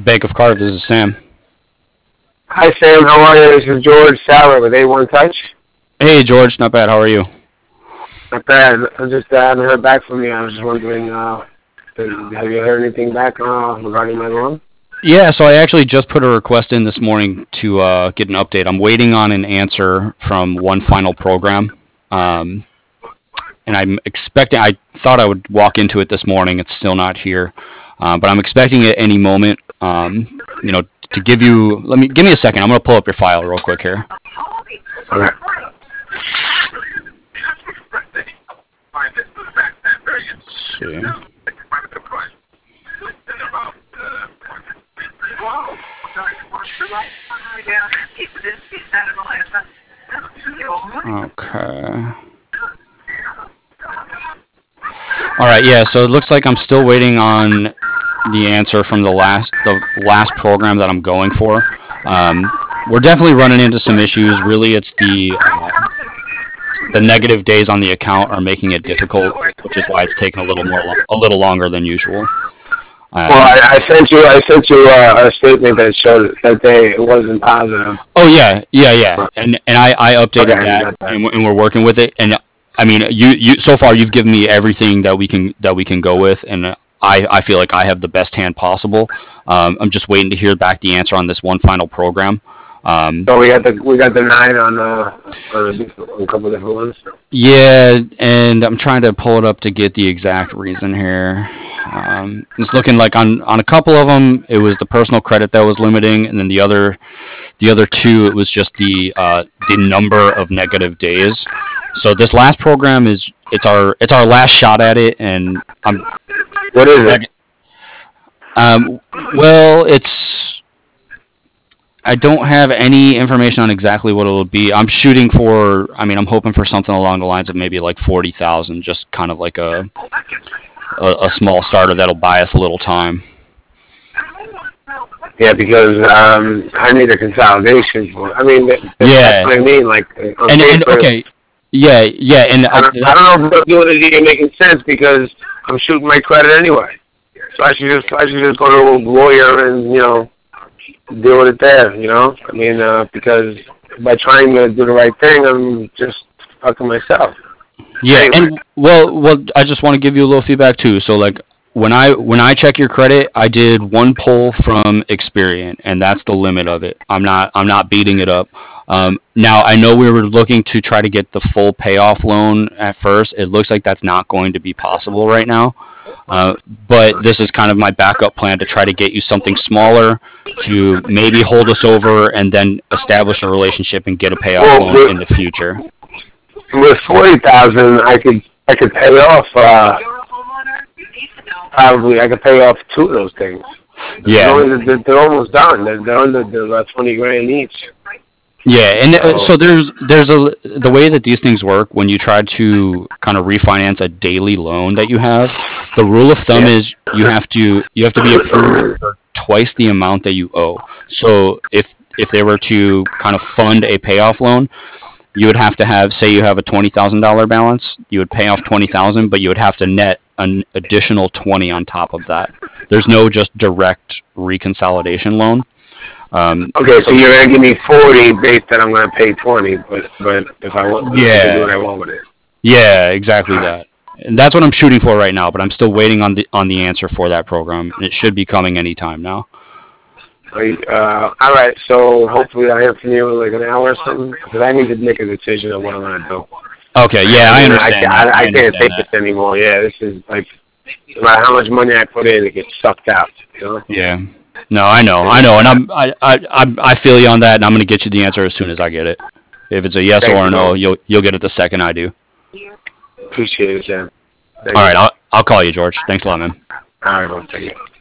Bank of Cardiff, this is Sam. Hi, Sam. How are you? This is George Sauer with A1 Touch. Hey, George. Not bad. How are you? Not bad. I just haven't heard back from you. I was just wondering, have you heard anything back regarding my loan? Yeah, so I actually just put a request in this morning to get an update. I'm waiting on an answer from One Final Program. And I'm expecting, I thought I would walk into it this morning. It's still not here. But I'm expecting it any moment. To give you, give me a second. I'm going to pull up your file real quick here. Okay. Let's see. Okay. All right, yeah, so it looks like I'm still waiting on the answer from the last program that I'm going for. We're definitely running into some issues. Really, it's the negative days on the account are making it difficult, which is why it's taking a little longer than usual. Well, I sent you a statement that showed that day it wasn't positive. Oh yeah, and I updated that, and we're working with it. And I mean, you so far you've given me everything that we can go with, and I feel like I have the best hand possible. I'm just waiting to hear back the answer on this One Final Program. So we got the 9 on a couple of different ones. Yeah, and I'm trying to pull it up to get the exact reason here. It's looking like on a couple of them it was the personal credit that was limiting, and then the other two it was just the number of negative days. So this last program it's our last shot at it, and what is it? Well, I don't have any information on exactly what it'll be. I'm hoping for something along the lines of maybe like 40,000, just kind of like a small starter that'll buy us a little time. Yeah, because I need a consolidation for. I mean, that's what I mean. Like, and okay, yeah, and I don't know if doing it even making sense because I'm shooting my credit anyway. So I should just go to a lawyer and deal with it there. I mean, because by trying to do the right thing, I'm just fucking myself. Yeah, anyway. And well, I just want to give you a little feedback too. So like when I check your credit, I did one pull from Experian, and that's the limit of it. I'm not beating it up. Now I know we were looking to try to get the full payoff loan at first. It looks like that's not going to be possible right now. But this is kind of my backup plan to try to get you something smaller to maybe hold us over and then establish a relationship and get a payoff loan in the future. With 40,000, I could pay off. Probably I could pay off 2 of those things. Yeah, they're almost done. They're under about 20 grand each. Yeah, and so there's the way that these things work when you try to kind of refinance a daily loan that you have. The rule of thumb is you have to be approved for twice the amount that you owe. So if they were to kind of fund a payoff loan, you would have to have, say you have a $20,000 balance, you would pay off 20,000, but you would have to net an additional 20 on top of that. There's no just direct reconsolidation loan. Okay, so you're gonna give me 40 based that I'm gonna pay 20, but if I want, I can do what I want with it. Yeah, exactly that. And that's what I'm shooting for right now, but I'm still waiting on the answer for that program, and it should be coming anytime now. All right, so hopefully I hear from you in like an hour or something, because I need to make a decision on what I'm gonna do. Okay, yeah, I understand. I can't take this anymore. Yeah, this is like, no matter how much money I put in, it gets sucked out. Yeah. No, I know, and I feel you on that, and I'm gonna get you the answer as soon as I get it. If it's a yes or a no, you'll get it the second I do. Appreciate it, Sam. All right, I'll call you, George. Thanks a lot, man. All right, well, thank you.